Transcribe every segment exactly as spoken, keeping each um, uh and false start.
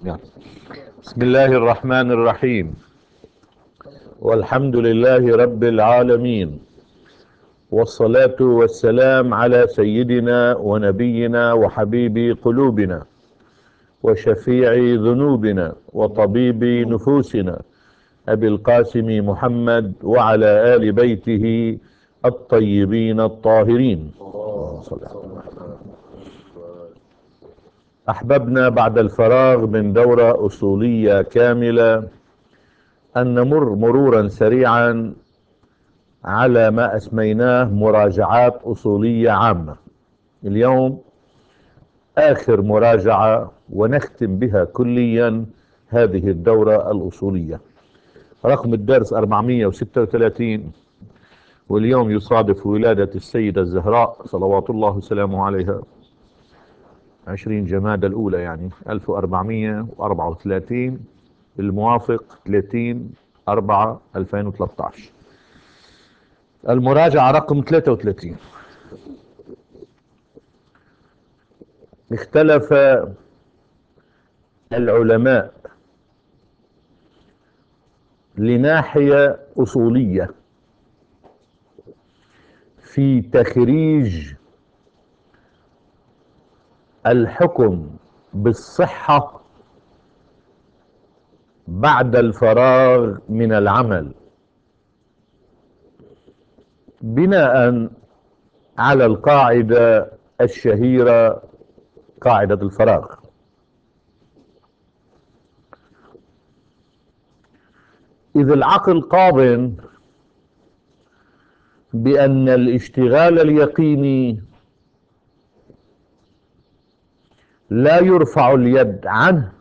يعني. بسم الله الرحمن الرحيم، والحمد لله رب العالمين، والصلاة والسلام على سيدنا ونبينا وحبيب قلوبنا وشفيع ذنوبنا وطبيب نفوسنا أبي القاسم محمد وعلى آل بيته الطيبين الطاهرين. أحببنا بعد الفراغ من دورة أصولية كاملة أن نمر مرورا سريعا على ما أسميناه مراجعات أصولية عامة. اليوم آخر مراجعة ونختم بها كليا هذه الدورة الأصولية. رقم الدرس أربعمئة وستة وثلاثين، واليوم يصادف ولادة السيدة الزهراء صلوات الله وسلامه عليها عشرين جمادى الأولى، يعني ألف وأربعمئة وأربعة وثلاثين، الموافق ثلاثين أربعة ألفين وثلاثة عشر. المراجعة رقم ثلاثة وثلاثين. اختلف العلماء لناحية أصولية في تخريج الحكم بالصحة بعد الفراغ من العمل بناء على القاعدة الشهيرة، قاعدة الفراغ. إذ العقل قاضٍ بأن الاشتغال اليقيني لا يرفع اليد عنه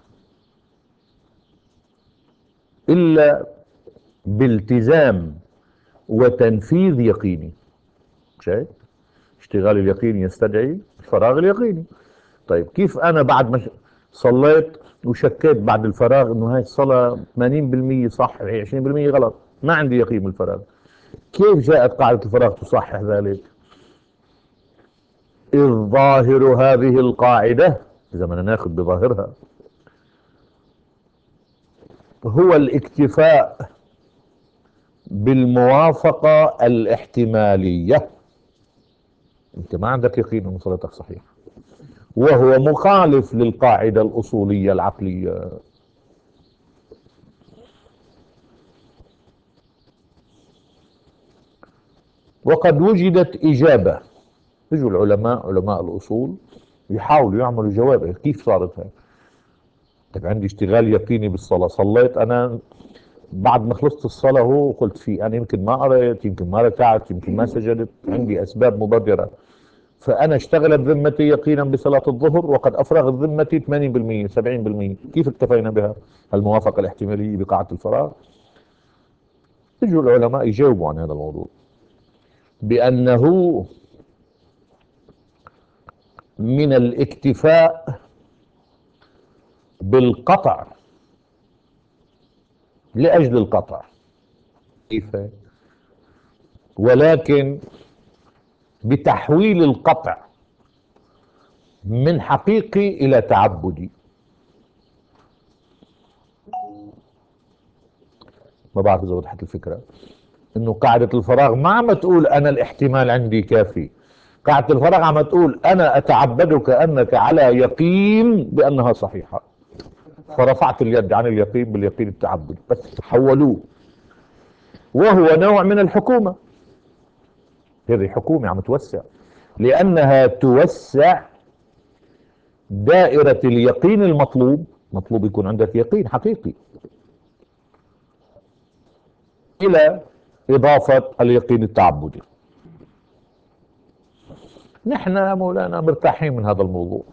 إلا بالتزام وتنفيذ يقيني. شايف؟ اشتغال اليقين يستدعي الفراغ اليقيني. طيب كيف أنا بعد ما صليت وشكيت بعد الفراغ إنه هاي الصلاة ثمانين بالمئة صح عشرين بالمئة غلط، ما عندي يقين بالفراغ، كيف جاءت قاعدة الفراغ تصحح ذلك؟ إذ ظاهر هذه القاعدة، إذا بدنا ناخذ بظاهرها، هو الاكتفاء بالموافقة الاحتمالية. انت ما عندك يقين ان صلاتك صحيحة، وهو مخالف للقاعدة الأصولية العقلية. وقد وجدت إجابة، يجوا العلماء علماء الأصول يحاولوا يعملوا جواب كيف صارت هاي. طيب عندي اشتغال يقيني بالصلاة، صليت أنا بعد ما خلصت الصلاة هو قلت في أنا يمكن ما قريت، يمكن ما ركعت، يمكن ما سجدت، عندي أسباب مبررة، فأنا اشتغلت ذمتي يقينا بصلاة الظهر وقد أفرغت ذمتي ثمانين بالمئة سبعين بالمئة. كيف اكتفينا بها؟ الموافقة الاحتمالية بقاعدة الفراغ. يجوا العلماء يجاوبوا عن هذا الموضوع بأنه من الاكتفاء بالقطع لأجل القطع. كيف؟ ولكن بتحويل القطع من حقيقي إلى تعبدي. ما بعرف إذا وضحت الفكرة. إنه قاعدة الفراغ ما عم تقول أنا الاحتمال عندي كافي، قاعدة الفراغ عم تقول أنا أتعبدك أنك على يقين بأنها صحيحة، فرفعت اليد عن اليقين باليقين التعبد، بس حولوه. وهو نوع من الحكومة. هذه حكومة عم توسع، لأنها توسع دائرة اليقين المطلوب. مطلوب يكون عندك يقين حقيقي، إلى إضافة اليقين التعبدي. نحن يا مولانا مرتاحين من هذا الموضوع،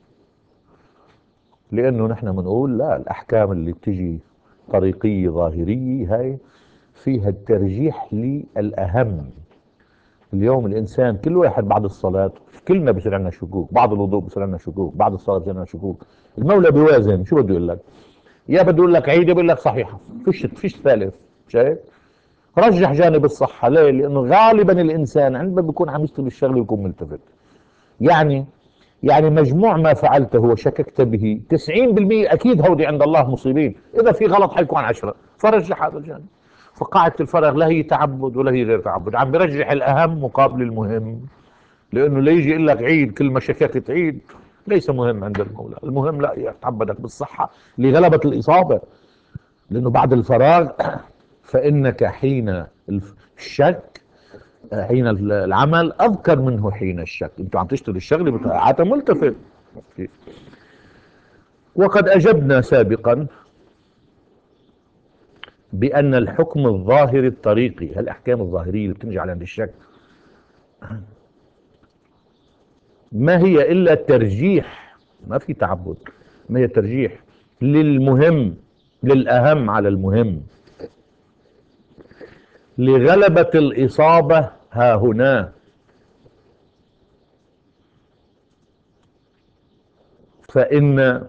لأنه نحن بنقول لا، الأحكام اللي بتجي طريقية ظاهرية هاي فيها الترجيح للأهم. اليوم الإنسان كل واحد بعد الصلاة كلنا بصير عندنا شكوك، بعد الوضوء بصير عندنا شكوك، بعد الصلاة بصير عندنا شكوك. المولى بيوازن، شو بده يقول لك؟ يا بده يقول لك عيدة بيقول لك صحيحة، فيش فيش ثالث. شايف؟ رجح جانب الصحة. ليه؟ لأنه غالبا الإنسان عندما بيكون عم يشتغل الشغله بيكون ملتفت. يعني يعني مجموع ما فعلته وشككت به تسعين بالمئة أكيد هودي عند الله مصيبين، إذا في غلط حيكون عشرة، فرجح هذا الجانب. فقاعدة الفرغ لا هي تعبد ولا هي غير تعبد، عم برجح الأهم مقابل المهم. لأنه لا يجي يقول لك عيد كل ما شككت عيد، ليس مهم عند المولى. المهم لا يتعبدك بالصحة لغلبة الإصابة، لأنه بعد الفراغ فإنك حين الشك، حين العمل أذكر منه حين الشك. أنتوا عم تشتري الشغلة بقاعة ملتفت. وقد أجبنا سابقا بأن الحكم الظاهري الطريقي، هالأحكام الظاهرية اللي بتنجي عند الشك، ما هي إلا ترجيح، ما في تعبد، ما هي ترجيح للمهم، للأهم على المهم، لغلبة الإصابة ها هنا. فإن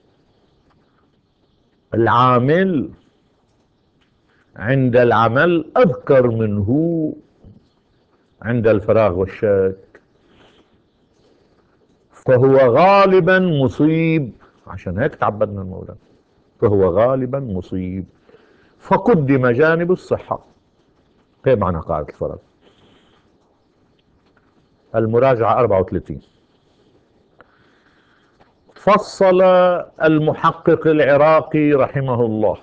العامل عند العمل أذكر منه عند الفراغ والشك، فهو غالبا مصيب. عشان هيك تعبدنا المولى، فهو غالبا مصيب، فقدم جانب الصحة. هي معنى قاعدة الفرق. المراجعة أربعة وثلاثين. فصل المحقق العراقي رحمه الله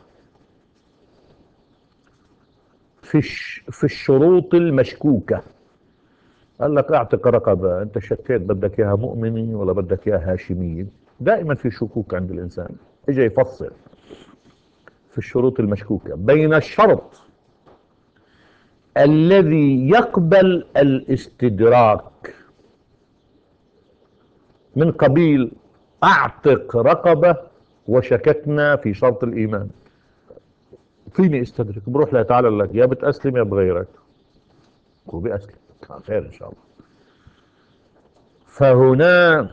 في في الشروط المشكوكة. قال لك اعتق رقبة، انت شكيت بدك اياها مؤمنة ولا بدك اياها هاشمية. دائما في شكوك عند الانسان. اجى يفصل في الشروط المشكوكة بين الشرط الذي يقبل الاستدراك من قبيل اعتق رقبة وشككنا في شرط الايمان. فيني استدرك، بروح له تعالى لك يا بتأسلم يا بغيرك، وبأسلم خير ان شاء الله. فهنا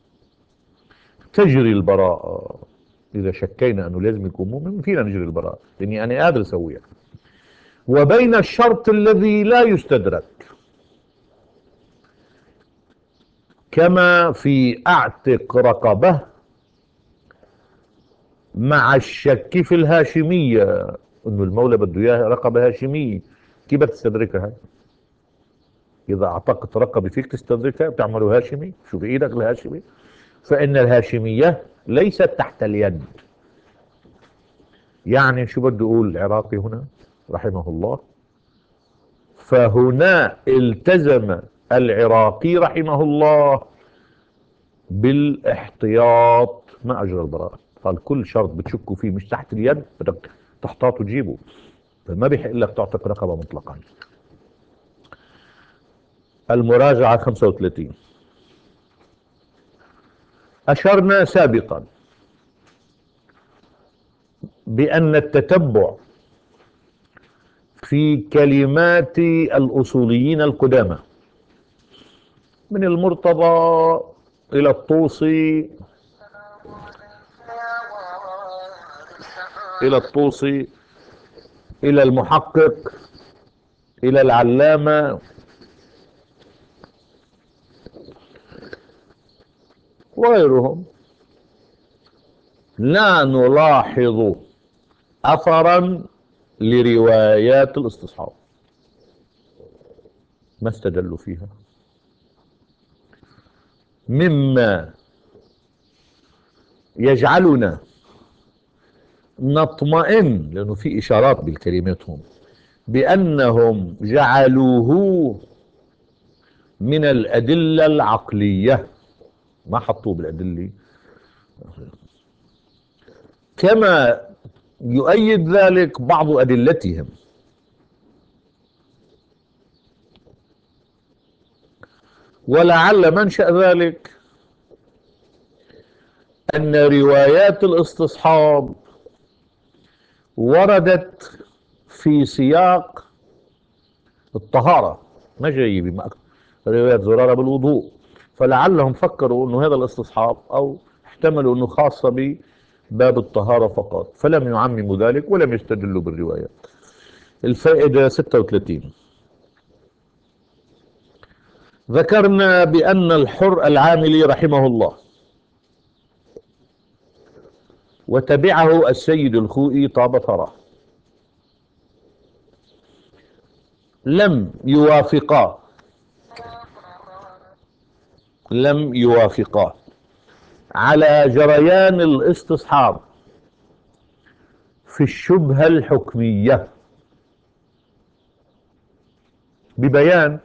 تجري البراءة. إذا شكينا أنه لازم يكون مؤمن فينا نجري البراءة، لأني أنا قادر أسويها. وبين الشرط الذي لا يستدرك، كما في أعتق رقبة مع الشك في الهاشمية، أنه المولى بده إياها رقبة هاشمية، كيف بتستدركها؟ إذا أعتقت رقبة فيك تستدركها، بتعمله هاشمي، شو بإيدك الهاشمي؟ فإن الهاشمية ليست تحت اليد. يعني شو بده يقول العراقي هنا رحمه الله؟ فهنا التزم العراقي رحمه الله بالاحتياط ما أجرى البراءة. قال كل شرط بتشكوا فيه مش تحت اليد بدك تحتاط وتجيبه، فما بيحق لك تعتق رقبة مطلقا. المراجعة خمسة وثلاثين. أشرنا سابقا بأن التتبع في كلمات الأصوليين القدامى من المرتضى إلى الطوسي، إلى الطوسي إلى المحقق إلى العلامة وغيرهم، لا نلاحظ أثرا لروايات الاستصحاب، ما استدلوا فيها، مما يجعلنا نطمئن، لأنه في إشارات بالكلماتهم بأنهم جعلوه من الأدلة العقلية، ما حطوه بالأدلة، كما يؤيد ذلك بعض أدلتهم. ولعل منشأ ذلك أن روايات الاستصحاب وردت في سياق الطهارة، ما جاي بما روايات زرارة بالوضوء، فلعلهم فكروا انه هذا الاستصحاب او احتملوا انه خاصة بباب الطهارة فقط، فلم يعمموا ذلك ولم يستدلوا بالروايات. الفائدة ستة وثلاثين. ذكرنا بأن الحر العاملي رحمه الله وتبعه السيد الخوئي طاب ثراه لم يوافقا لم يوافقا على جريان الاستصحاب في الشبهة الحكمية، ببيان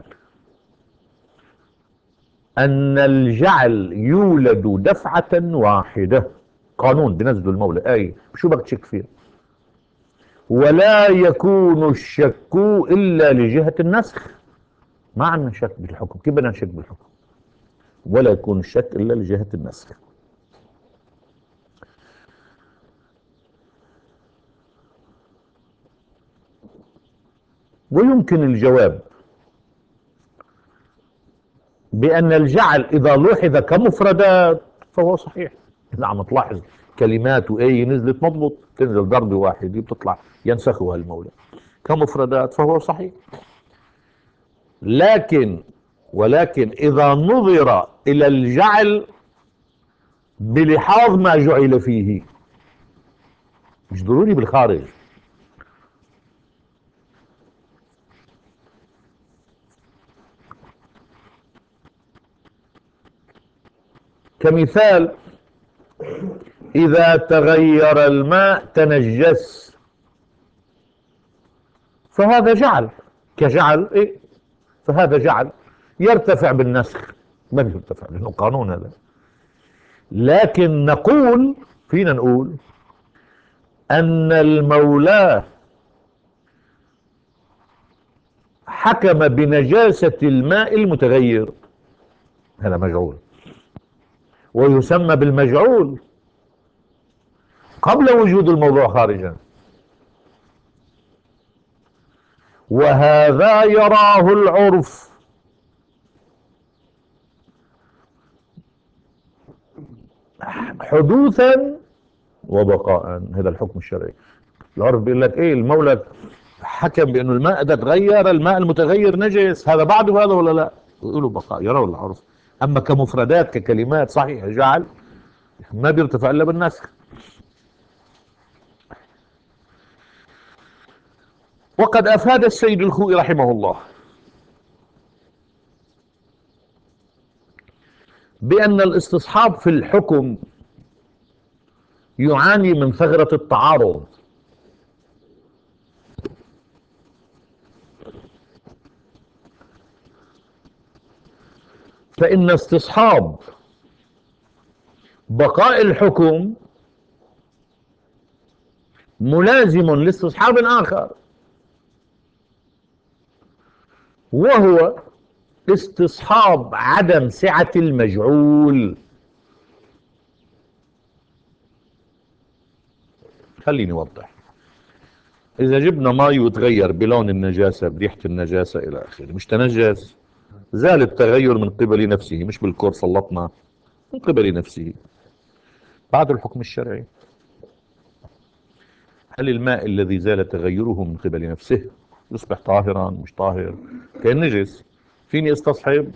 أن الجعل يولد دفعة واحدة، قانون بنزل المولى، آية شو بدك تشك فيها، ولا يكون الشك إلا لجهة النسخ. ما عندنا شك بالحكم، كيف بدنا نشك بالحكم؟ ولا يكون الشك إلا لجهة النسخ. ويمكن الجواب بأن الجعل إذا لوحظ كمفردات فهو صحيح. إذا عم تلاحظ كلمات وأي نزلت مضبوط، تنزل ضربة واحدة بتطلع ينسخها المولى كمفردات فهو صحيح. لكن ولكن إذا نظر إلى الجعل بلحاظ ما جعل فيه، مش ضروري بالخارج. كمثال، إذا تغير الماء تنجس، فهذا جعل، كجعل إيه؟ فهذا جعل يرتفع بالنسخ، ما بيرتفع لأنه قانون هذا. لكن نقول، فينا نقول أن المولى حكم بنجاسة الماء المتغير، هذا مجعول، ويسمى بالمجعول قبل وجود الموضوع خارجا، وهذا يراه العرف حدوثا وبقاء. هذا الحكم الشرعي. العرف بيقول لك ايه، المولى حكم بانه الماء اذا تغير، الماء المتغير نجس، هذا بعده هذا ولا لا؟ يقولوا بقاء، يروا العرف. اما كمفردات ككلمات صحيح جعل ما بيرتفع الا بالنسخ. وقد افاد السيد الخوئي رحمه الله بان الاستصحاب في الحكم يعاني من ثغرة التعارض. فإن استصحاب بقاء الحكم ملازم لاستصحاب آخر، وهو استصحاب عدم سعة المجعول. خليني أوضح. إذا جبنا ماء وتغير بلون النجاسة، بريحة النجاسة إلى آخره، مش تنجس؟ زال التغير من قبل نفسه، مش بالكور سلطنا، من قبل نفسه بعد الحكم الشرعي. هل الماء الذي زال تغيره من قبل نفسه يصبح طاهرا مش طاهر؟ كالنجس فيني استصحب؟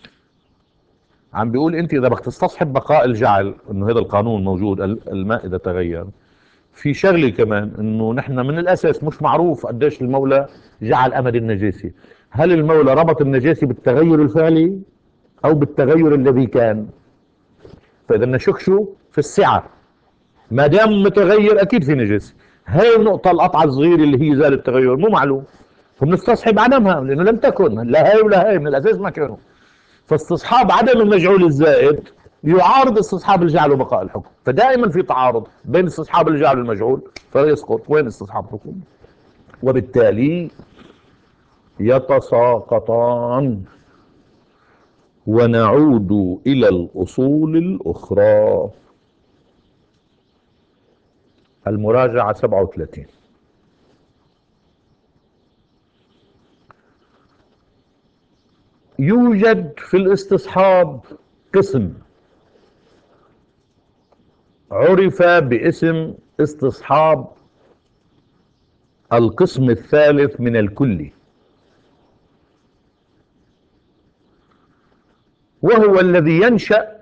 عم بيقول انت اذا بدك تستصحب بقاء الجعل، انه هذا القانون موجود، الماء اذا تغير. في شغله كمان، انه نحن من الاساس مش معروف قديش المولى جعل امد النجاسه. هل المولى ربط النجاسه بالتغير الفعلي او بالتغير الذي كان؟ فاذا نشك شو في السعه، ما دام متغير اكيد في نجاسه. هاي النقطه القطعه الصغيره اللي هي زال التغير مو معلوم، فبنستصحب عدمها لانه لم تكن، لا هاي ولا هاي من الاساس ما كانوا. فاستصحاب عدم المجعول الزائد يعارض استصحاب الجعل وبقاء الحكم، فدائما في تعارض بين استصحاب الجعل والمجعول، فيسقط وين استصحاب الحكم، وبالتالي يتساقطان. ونعود إلى الأصول الأخرى. المراجعة سبعة وثلاثين. يوجد في الاستصحاب قسم عرف باسم استصحاب القسم الثالث من الكلي. وهو الذي ينشأ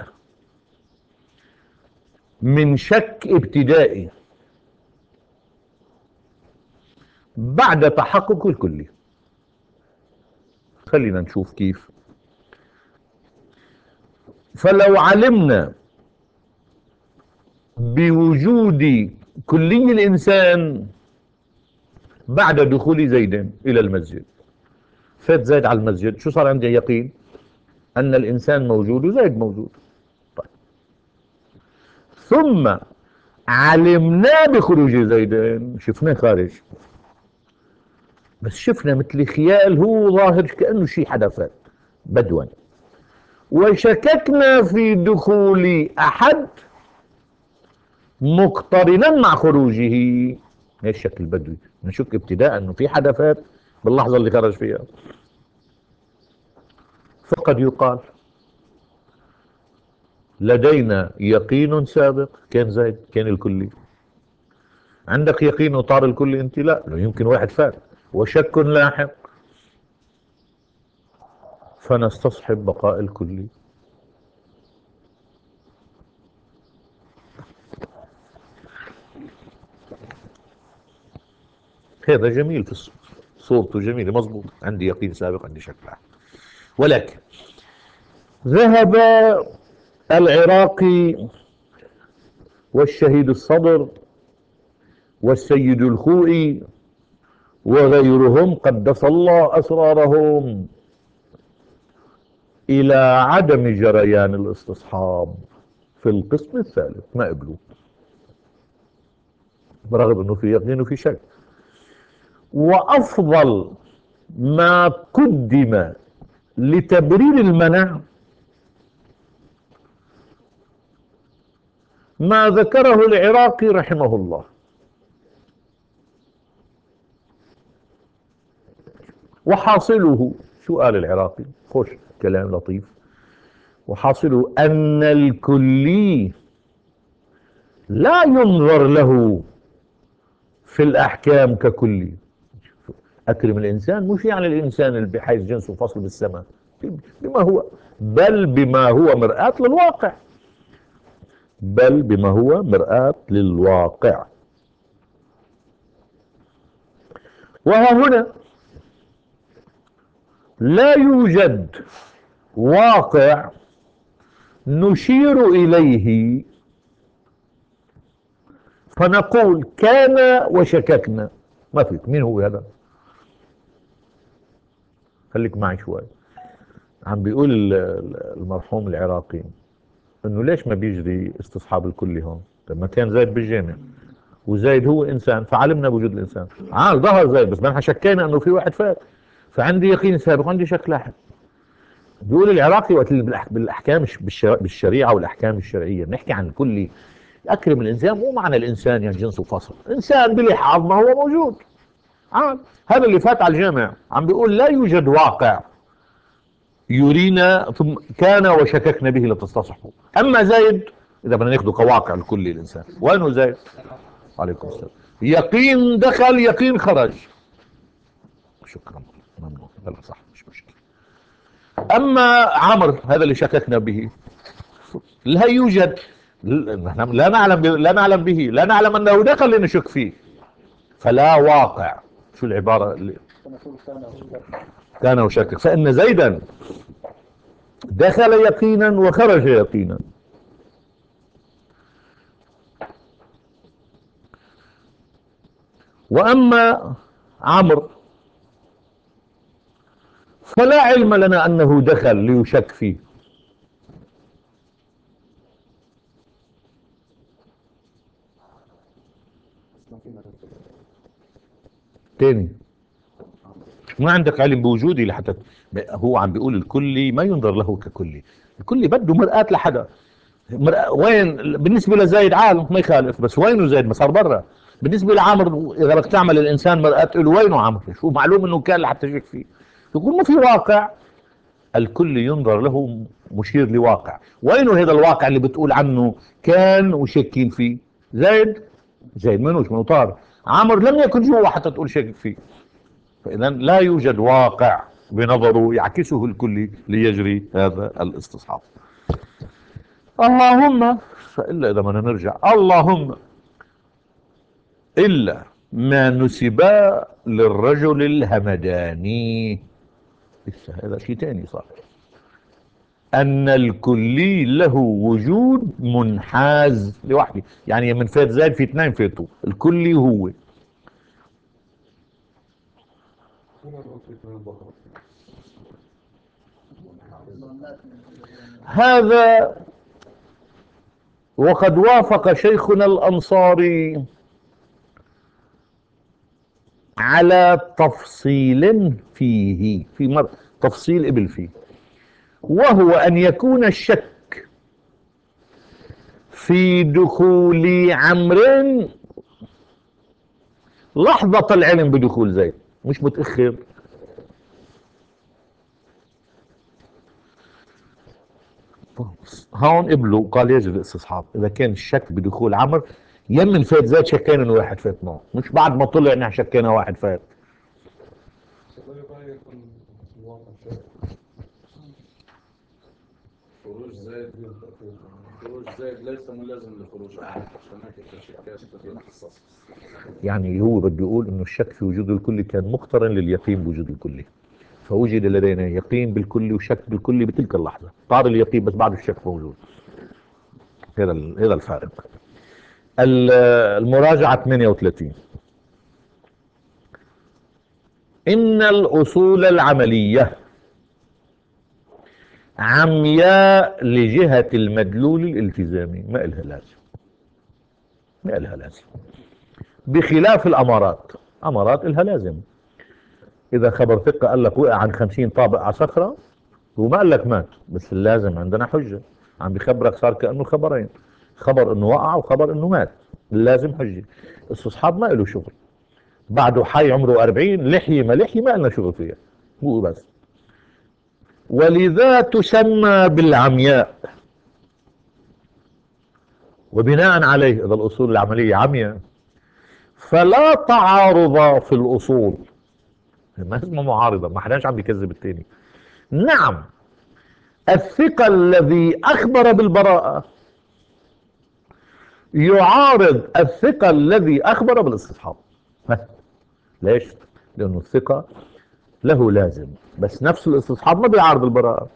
من شك ابتدائي بعد تحقق الكلي. خلينا نشوف كيف. فلو علمنا بوجود كلي الإنسان بعد دخول زيد إلى المسجد، فات زيد على المسجد، شو صار عندي يقين؟ أن الإنسان موجود وزيد موجود. طيب. ثم علمنا بخروج زيدين، شفناه خارج، بس شفنا مثل خيال، هو ظاهر كأنه شيء حدث بدوا، وشككنا في دخول أحد مقترنا مع خروجه. هي الشك البدوي، نشك ابتداء أنه في حدثات باللحظة اللي خرج فيها. فقد يقال لدينا يقين سابق كان زيد كان الكلي، عندك يقين وطار الكلي انت؟ لا، يمكن واحد فات، وشك لاحق، فنستصحب بقاء الكلي. هذا جميل في الصورة، صورته جميلة مضبوط، عندي يقين سابق عندي شك لاحق. ولكن ذهب العراقي والشهيد الصدر والسيد الخوئي وغيرهم قدس الله أسرارهم إلى عدم جريان الاستصحاب في القسم الثالث، ما قبلوا، برغم أنه في يقين وفي شك. وأفضل ما قدم لتبرير المنع ما ذكره العراقي رحمه الله، وحاصله شو قال العراقي؟ خوش كلام لطيف. وحاصله أن الكلي لا ينظر له في الأحكام ككلي. أكرم الإنسان مش يعني الإنسان اللي بحيث جنسه فصل بالسماء، بما هو، بل بما هو مرآة للواقع، بل بما هو مرآة للواقع. وها هنا لا يوجد واقع نشير إليه فنقول كان وشككنا، ما فيك. مين هو هذا؟ خليك معي شوي. عم بيقول المرحوم العراقي انه ليش ما بيجري استصحاب الكل هون؟ طب ما كان زايد بالجامع، وزايد هو انسان، فعلمنا بوجود الانسان، عال ظهر زايد، بس ما شكينا انه في واحد فات، فعندي يقين سابق وعندي شك لاحق. بيقول العراقي وقت بالاحكام بالشريعه والاحكام الشرعيه بنحكي عن الكلي، اكرم الانسان مو معنى الانسان يعني جنسه فصل، انسان بلح عظمه هو موجود. عال هذا اللي فات على الجامع عم بيقول لا يوجد واقع يرينا ثم كان وشككنا به لتستصحبه. اما زايد اذا بدنا ناخذه كواقع الكلي الانسان، وينه زايد؟ عليكم السلام. يقين دخل يقين خرج. شكرا، ممنون، هلا صح، مش مشكله. اما عمرو هذا اللي شككنا به لا يوجد، نحن لا نعلم لا نعلم به، لا نعلم انه دخل لنشك فيه، فلا واقع. شو العباره اللي كان وشكك؟ فان زيدا دخل يقينا وخرج يقينا. واما عمرو فلا علم لنا انه دخل ليشك فيه. تاني، ما عندك علم بوجودي لحتى هو عم بيقول الكلي ما ينظر له ككلي، الكلي بده مرآة لحدا. مرآة وين بالنسبة لزايد؟ عالم ما يخالف، بس وينه زايد؟ ما صار برا. بالنسبة لعمر اذا بدك تعمل الانسان مرآة له، وينه عمر؟ شو معلوم انه كان لحتى يشك فيه. يقول ما في واقع الكل ينظر له مشير لواقع. وينه هذا الواقع اللي بتقول عنه كان وشكين فيه؟ زايد زايد منوش منو طار. عمر لم يكن جوا حتى تقول شاكك فيه. فإذا لا يوجد واقع بنظره يعكسه الكلي ليجري هذا الاستصحاب. اللهم إلا إذا بدنا نرجع، اللهم إلا ما نسب للرجل الهمداني، هذا شيء تاني صار، أن الكلي له وجود منحاز لوحده، يعني من فات زائد في اثنين فاتوا، الكلي هو هذا. وقد وافق شيخنا الأنصاري على تفصيل فيه، في مر تفصيل قبل فيه، وهو أن يكون الشك في دخول عمرو لحظة العلم بدخول زيد، مش متأخر. هون قبلوا قال يجب الاستصحاب إذا كان الشك بدخول عمرو يمن فات زيد، شكينا إنه واحد فات معه، مش بعد ما طلع نحن شكينا واحد فات. خروج زائد خروج زائد ليس ملازم لخروج عام، عشان هيك التشكيكات بتتخصص. يعني هو بده يقول انه الشك في وجود الكلي كان مقترن لليقين بوجود الكلي، فوجد لدينا يقين بالكلي وشك بالكلي بتلك اللحظة، طار اليقين بس بعد الشك موجود. هذا هذا الفارق. المراجعة ثمانية وثلاثين، إن الأصول العملية عمياء لجهة المدلول الالتزامي، ما إلها لازم، ما إلها لازم، بخلاف الأمارات، أمارات إلها لازم. إذا خبر ثقة قال لك وقع عن خمسين طابق على صخرة وما قال لك مات، بس اللازم عندنا حجة، عم بخبرك صار كأنه خبرين، خبر إنه وقع وخبر إنه مات، اللازم حجة. الاستصحاب ما له شغل، بعده حي عمره أربعين، لحية ما لحية ما لنا شغل فيها، هو بس. ولذا تسمى بالعمياء. وبناء عليه إذا الأصول العملية عمياء فلا تعارض في الأصول، ما اسمه معارضة، ما حداش عم بيكذب التاني. نعم، الثقة الذي أخبر بالبراءة يعارض الثقة الذي أخبر بالاستصحاب. ليش؟ لأنه الثقة له لازم، بس نفس الاستصحاب ما بيعارض البراءة.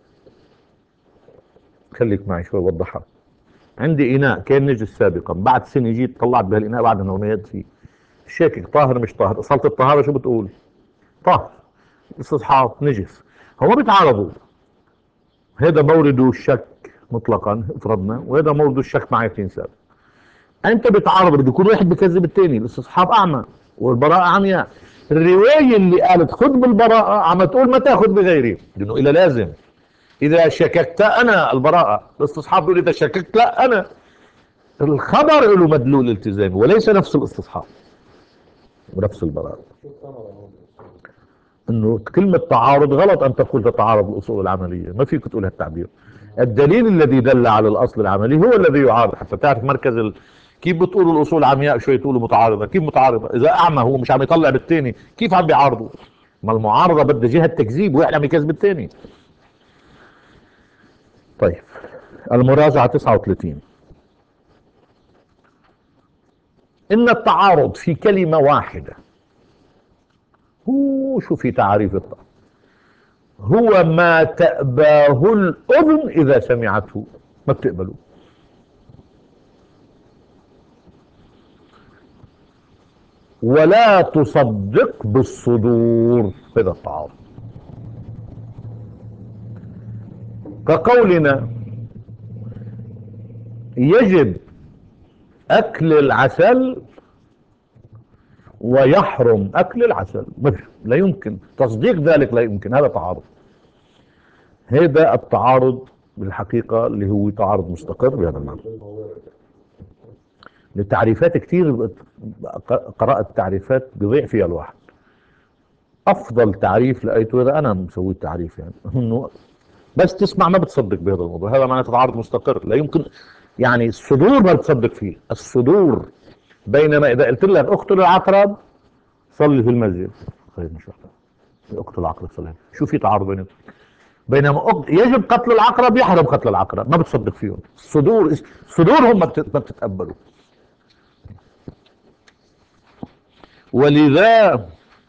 خليك معي شوي وضحها. عندي إناء كان نجس سابقا، بعد سنة جيت طلعت بهالإناء بعد ما رميت فيه، شاكك طاهر مش طاهر، اصالة الطهارة شو بتقول؟ طاهر. استصحاب نجس، هو ما بيتعارضوا، هذا مورده الشك مطلقا افرضنا، وهذا مورده الشك مع يقين سابق. انت بتعارض، بده يكون واحد بكذب الثاني، الاستصحاب اعمى والبراءة عمياء. الرواية اللي قالت خذ بالبراءة عم تقول ما تاخذ بغيري، لانه الى لازم. اذا شككت انا البراءة، الاستصحاب بيقول اذا شككت لا انا. الخبر له مدلول التزامي وليس نفس الاستصحاب ونفس البراءة. انه كلمة تعارض غلط ان تقول تتعارض الاصول العملية، ما فيك تقول هالتعبير. الدليل الذي دل على الاصل العملي هو الذي يعارض، حتى تعرف مركز ال... كيف بتقولوا الاصول عمياء شوي تقولوا متعارضة، كيف متعارضة؟ اذا اعمى هو مش عم يطلع بالتاني كيف عم بيعارضوا؟ ما المعارضة بدها جهة تكذيب وواحد عم يكذب التاني. طيب، المراجعة تسعة وثلاثين، ان التعارض في كلمة واحدة، هو شو في تعريف التعارض؟ هو ما تأباه الأذن إذا سمعته، ما بتقبله. ولا تصدق بالصدور، هذا التعارض. كقولنا يجب أكل العسل ويحرم أكل العسل، لا يمكن تصديق ذلك، لا يمكن، هذا تعارض. هذا التعارض بالحقيقة اللي هو تعارض مستقر بهذا المعنى. لتعريفات كتير قرأت تعريفات بضيع فيها الواحد. افضل تعريف لقيته، هذا انا مسوي التعريف يعني، انه بس تسمع ما بتصدق بهذا الموضوع، هذا معناته تعارض مستقر لا يمكن. يعني الصدور ما بتصدق فيه، الصدور. بينما اذا قلت لك اقتل العقرب صلي في المسجد، خير ان شاء الله. يقتل العقرب سلام. شو في تعارض بينهم؟ بينما يجب قتل العقرب يحرم قتل العقرب، ما بتصدق فيهم. الصدور صدورهم ما بتتقبلوا. ولذا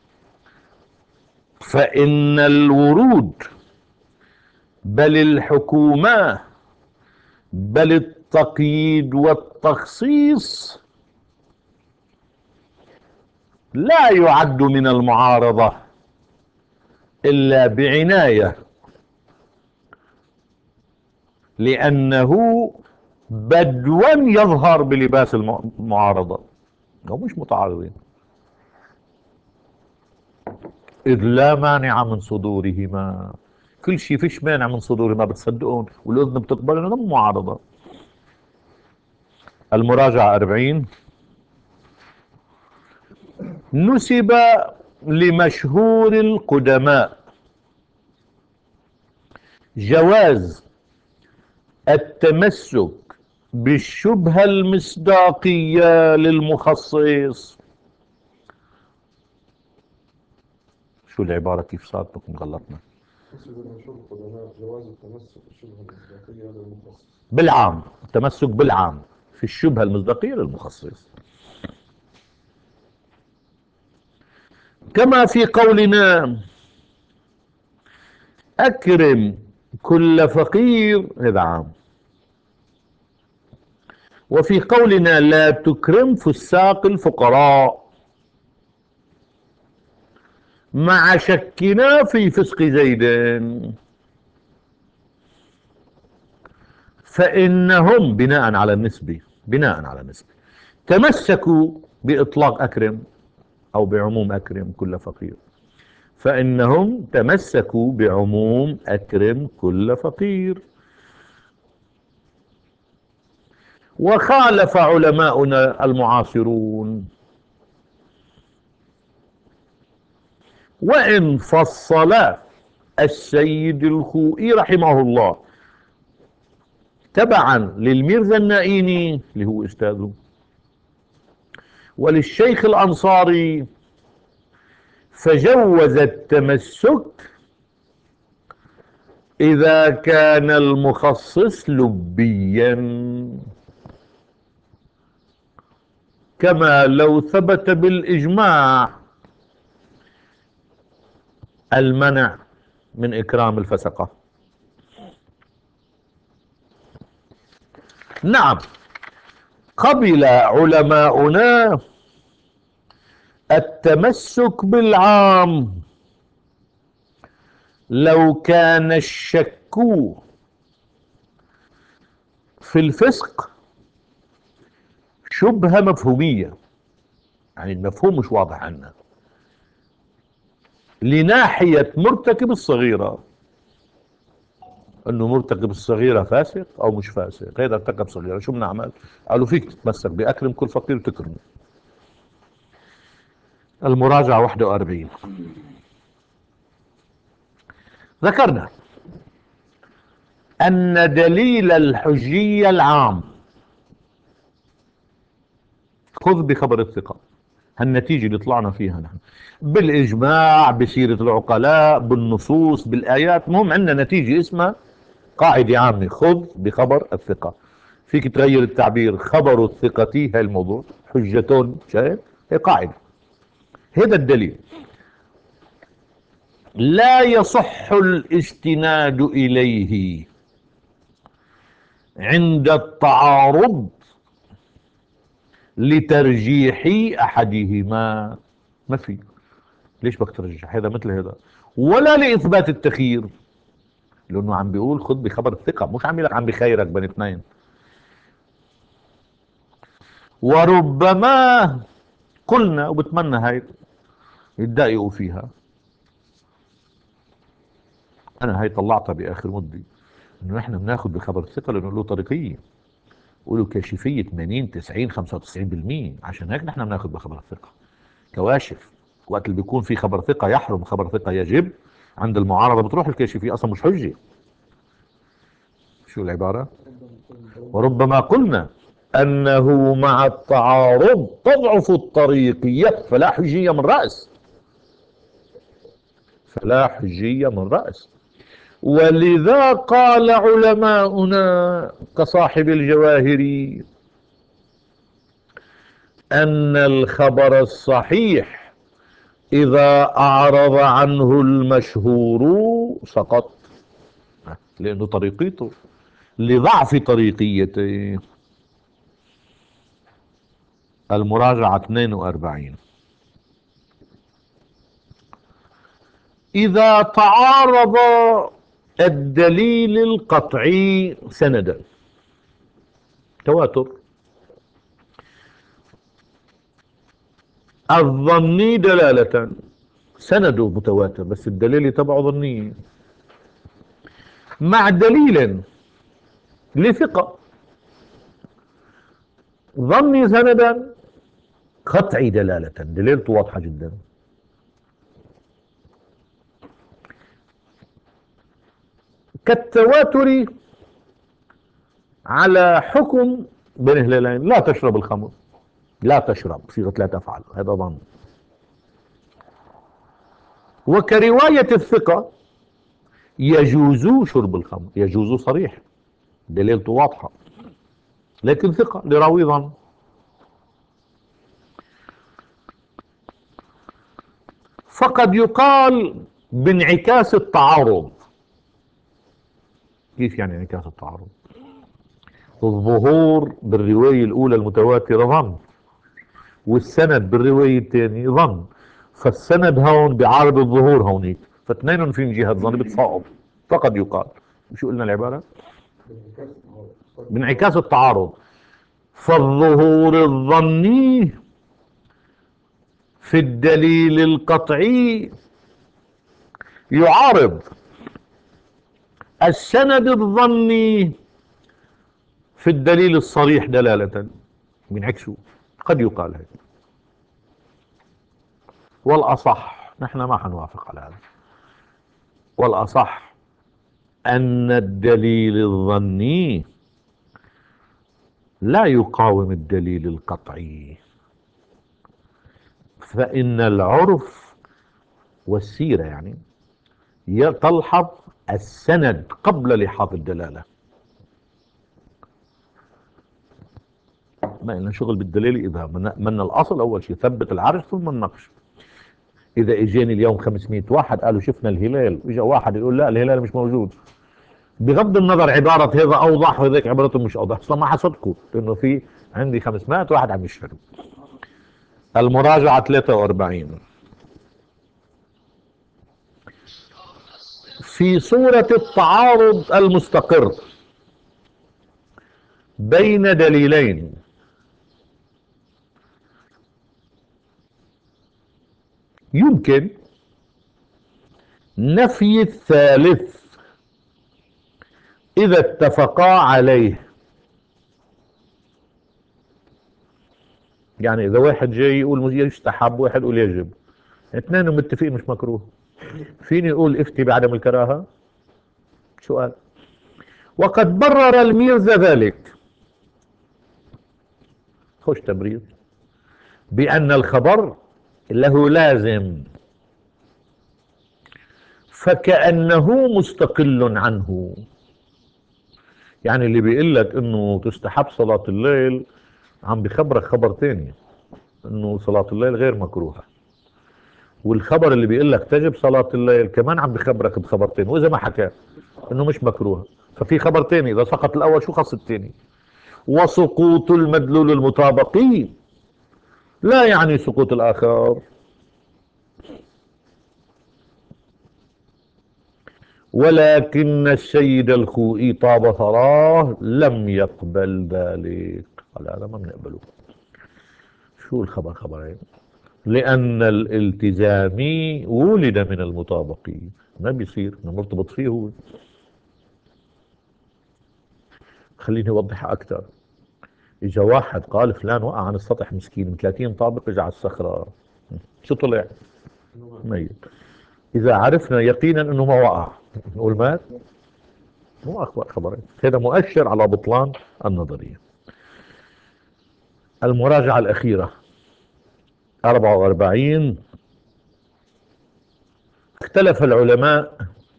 فإن الورود بل الحكومة بل التقييد والتخصيص لا يعد من المعارضة إلا بعناية، لأنه بدوا يظهر بلباس المعارضة، هم مش متعارضين، إذ لا مانع من صدورهما. كل شيء فيش مانع من صدورهما، بتصدقون والأذن بتقبل إنه معارضة. المراجعة أربعين. نسب لمشهور القدماء جواز التمسك بالشبهة المصداقية للمخصص. شو العبارة كيف صارت بكم غلطنا؟ نسب المشهور القدماء جواز التمسك بالشبهة المصداقية للمخصص. بالعام، التمسك بالعام في الشبهة المصداقية للمخصص، كما في قولنا أكرم كل فقير، هذا عام. وفي قولنا لا تكرم فساق الفقراء، مع شكنا في فسق زيد، فإنهم بناء على النسبة بناء على النسبة تمسكوا بإطلاق أكرم أو بعموم أكرم كل فقير، فإنهم تمسكوا بعموم أكرم كل فقير. وخالف علماؤنا المعاصرون، وإن فصل السيد الخوئي رحمه الله تبعا للميرزا النائيني اللي هو أستاذه وللشيخ الأنصاري، فجوز التمسك إذا كان المخصص لبيا، كما لو ثبت بالإجماع المنع من إكرام الفسقة. نعم، قبل علماؤنا التمسك بالعام لو كان الشك في الفسق شبهة مفهومية، يعني المفهوم مش واضح عنا، لناحية مرتكب الصغيرة، انه مرتكب الصغيرة فاسق او مش فاسق، هذا ارتكب صغيرة شو بنعمل؟ قالوا فيك تتمسك بأكرم كل فقير وتكرمه. المراجعة واحد وأربعين. ذكرنا أن دليل الحجية العام خذ بخبر الثقة، هالنتيجة اللي طلعنا فيها نحن بالإجماع، بسيرة العقلاء، بالنصوص، بالآيات، مهم عندنا نتيجة اسمها قاعدة عامة، خذ بخبر الثقة. فيك تغير التعبير، خبر الثقة هي الموضوع، حجة، شايف؟ هي قاعدة، هذا الدليل لا يصح الاستناد إليه عند التعارض لترجيح أحدهما. ما في، ليش بدك ترجح هذا مثل هذا؟ ولا لإثبات التخيير، لأنه عم بيقول خذ بخبر الثقة، مش عم يقول عم بخيرك بين اثنين. وربما قلنا، وبتمنى هاي يتضايقوا فيها، أنا هاي طلعتها بآخر مدة، إنه إحنا بناخذ بخبر الثقة لأنه له طريقية وله كاشفية ثمانين تسعين خمسة وتسعين بالمية، عشان هيك نحن بناخذ بخبر الثقة كواشف. وقت اللي بيكون في خبر ثقة يحرم، خبر ثقة يجب، عند المعارضة بتروح الكاشفية أصلا مش حجة. شو العبارة؟ وربما قلنا أنه مع التعارض تضعف الطريقية فلا حجية من رأس، فلا حجية من رأس. ولذا قال علماؤنا كصاحب الجواهر أن الخبر الصحيح إذا أعرض عنه المشهور سقط، لأنه طريقيته لضعف طريقيته. المراجعة اثنين وأربعين. إذا تعارض الدليل القطعي سندا، تواتر، الظني دلالة، سنده متواتر بس الدليل تبعه ظني، مع دليل لثقة، ظني سندا، قطعي دلالة، دليلته واضحة جدا. كالتواتر على حكم بين هلالين، لا تشرب الخمر، لا تشرب صيغة لا تفعل، هذا ظن. وكرواية الثقة يجوز شرب الخمر، يجوز صريح دليلته واضحة، لكن ثقة لراوي ظن. فقد يقال بانعكاس التعارض. كيف يعني انعكاس التعارض؟ الظهور بالرواية الأولى المتواترة ظن، والسند بالرواية الثانية ظن، فالسند هون بيعارض الظهور هونيك، فاثنين في جهة ظن بتصائب. فقد يقال، شو قلنا العبارة؟ بانعكاس التعارض. فالظهور الظني في الدليل القطعي يعارض السند الظني في الدليل الصريح دلالة، بينعكسوا. قد يقال هيك، والأصح نحن ما حنوافق على هذا، والأصح أن الدليل الظني لا يقاوم الدليل القطعي، فإن العرف والسيرة يعني تلحظ السند قبل لحاظ الدلالة. ما لنا شغل بالدليل، إذا من, من الأصل أول شيء ثبت العرش ثم النقش. إذا إجاني اليوم خمسمائة واحد قالوا شفنا الهلال، إجا واحد يقول لا الهلال مش موجود، بغض النظر عبارة هذا أوضح وذاك عبارته مش أوضح، أصلا ما حصدكوا لأنه في عندي خمسمائة واحد عم يشهدوا. المراجعة ثلاثة وأربعين. في صورة التعارض المستقر بين دليلين يمكن نفي الثالث إذا اتفقا عليه. يعني إذا واحد جاي يقول يستحب، واحد يقول يجب، اثنين متفقين مش مكروه، فيني يقول افتي بعدم الكراهة؟ سؤال. وقد برر الميرزا ذلك، خوش تبرير، بأن الخبر له لازم فكأنه مستقل عنه. يعني اللي بيقول لك انه تستحب صلاة الليل عم بخبرك خبر تاني، انه صلاة الليل غير مكروهة، والخبر اللي بيقول لك تجب صلاة الليل كمان عم بخبرك بخبر تاني، واذا ما حكى انه مش مكروهة ففي خبر تاني، اذا سقط الاول شو خص التاني؟ وسقوط المدلول المطابقي لا يعني سقوط الاخر. ولكن السيد الخوئي طاب ثراه لم يقبل ذلك، قال هذا ما بنقبله. شو الخبر خبرين؟ لأن الالتزامي ولد من المطابقي، ما بيصير مرتبط فيه هو. خليني أوضحها أكثر. إجا واحد قال فلان وقع عن السطح مسكين من ثلاثين طابق، إجا على الصخرة شو طلع؟ ميت. إذا عرفنا يقينا أنه ما وقع نقول مات؟ مو أخبار خبرين، هذا مؤشر على بطلان النظرية. المراجعة الأخيرة أربعة وأربعين. اختلف العلماء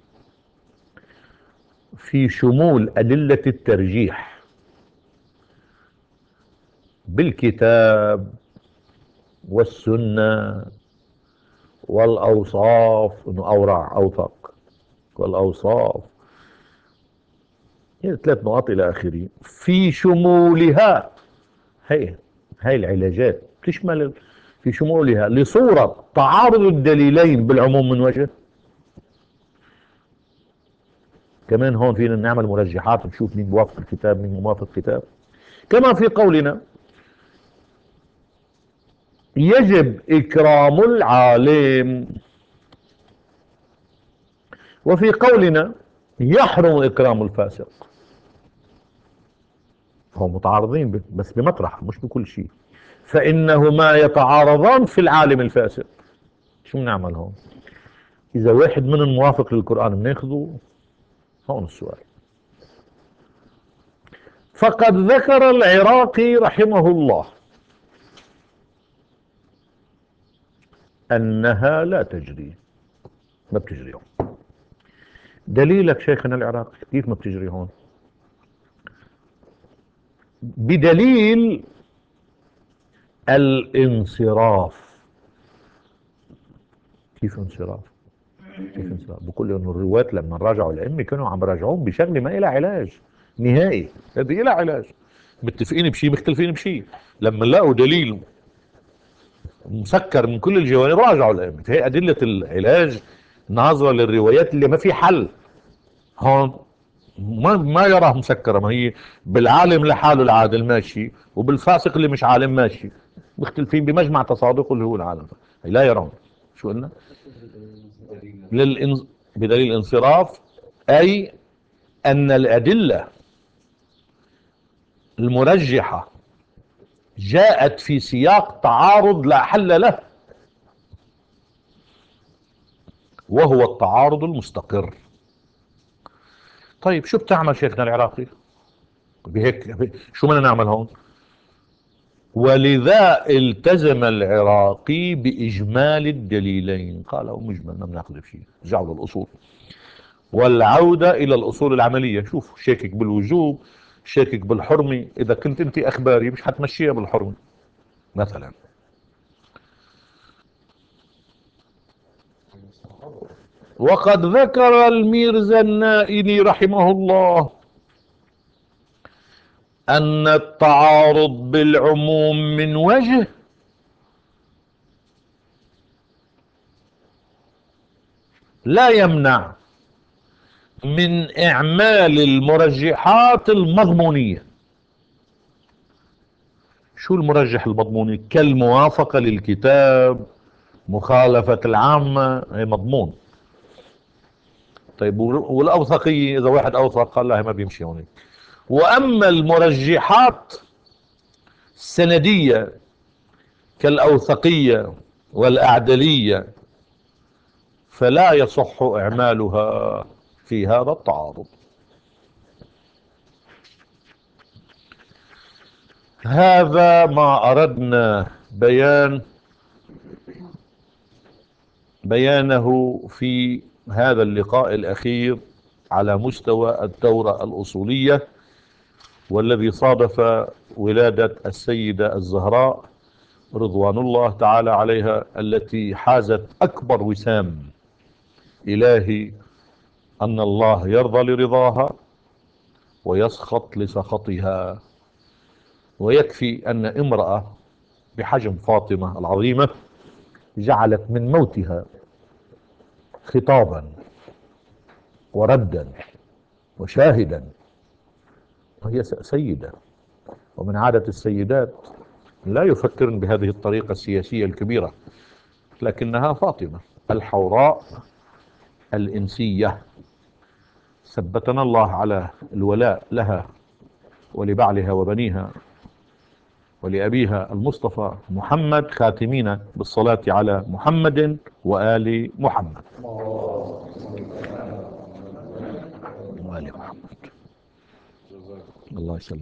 في شمول أدلة الترجيح بالكتاب والسنة والأوصاف، إنه أورع أوثق، والأوصاف، هي ثلاث نقاط إلى آخره. في شمولها، هي هاي العلاجات تشمل في شمولها لصورة تعارض الدليلين بالعموم من وجه. كمان هون فينا نعمل مرجحات ونشوف مين موافق الكتاب مين موافق الكتاب. كما في قولنا يجب إكرام العالم، وفي قولنا يحرم إكرام الفاسق. هم متعارضين بس بمطرح مش بكل شيء، فإنهما يتعارضان في العالم الفاسق. شو بنعمل هون؟ إذا واحد من الموافق للقرآن بناخذه. هون السؤال. فقد ذكر العراقي رحمه الله أنها لا تجري، ما بتجري هون. دليلك شيخنا العراقي كيف ما بتجري هون؟ بدليل الانصراف. كيف انصراف؟ كيف انصراف؟ بقول انه الرواة لما راجعوا الائمه كانوا عم راجعوهم بشغله ما لها علاج نهائي، هذه لها علاج. متفقين بشيء مختلفين بشيء، لما لقوا دليل مسكر من كل الجوانب راجعوا الائمه. هي ادله العلاج ناظره للروايات اللي ما في حل. هون ما ما يراها مسكره، ما هي بالعالم لحاله العادل ماشي، وبالفاسق اللي مش عالم ماشي، مختلفين بمجمع تصادقه اللي هو العالم. لا يرون. شو قلنا؟ للإنز... بدليل الانصراف، أي أن الأدلة المرجحة جاءت في سياق تعارض لا حل له، وهو التعارض المستقر. طيب شو بتعمل شيخنا العراقي بهيك؟ شو بدنا نعمل هون؟ ولذا التزم العراقي بإجمال الدليلين. قال هو مجمل ما بناخذ بشيء، رجعوا للأصول والعودة إلى الأصول العملية. شوف، شاكك بالوجوب، شاكك بالحرمة، إذا كنت أنت أخباري مش حتمشيها بالحرمة مثلا. وقد ذكر الميرزا النائلي رحمه الله أن التعارض بالعموم من وجه لا يمنع من إعمال المرجحات المضمونية. شو المرجح المضموني؟ كالموافقة للكتاب، مخالفة العامة، هي مضمون. طيب والأوثقية، إذا واحد أوثق قال لا ما بيمشي هون. وأما المرجحات السندية كالأوثقية والأعدلية فلا يصح إعمالها في هذا التعارض. هذا ما أردنا بيان بيانه في هذا اللقاء الأخير على مستوى الدورة الأصولية، والذي صادف ولادة السيدة الزهراء رضوان الله تعالى عليها، التي حازت أكبر وسام إلهي، أن الله يرضى لرضاها ويسخط لسخطها. ويكفي أن امرأة بحجم فاطمة العظيمة جعلت من موتها خطابا وردا وشاهدا، وهي سيدة، ومن عادة السيدات لا يفكرن بهذه الطريقة السياسية الكبيرة، لكنها فاطمة الحوراء الإنسية. ثبتنا الله على الولاء لها ولبعلها وبنيها ولأبيها المصطفى محمد، خاتمين بالصلاة على محمد وآل محمد وآل محمد. الله يسلمك.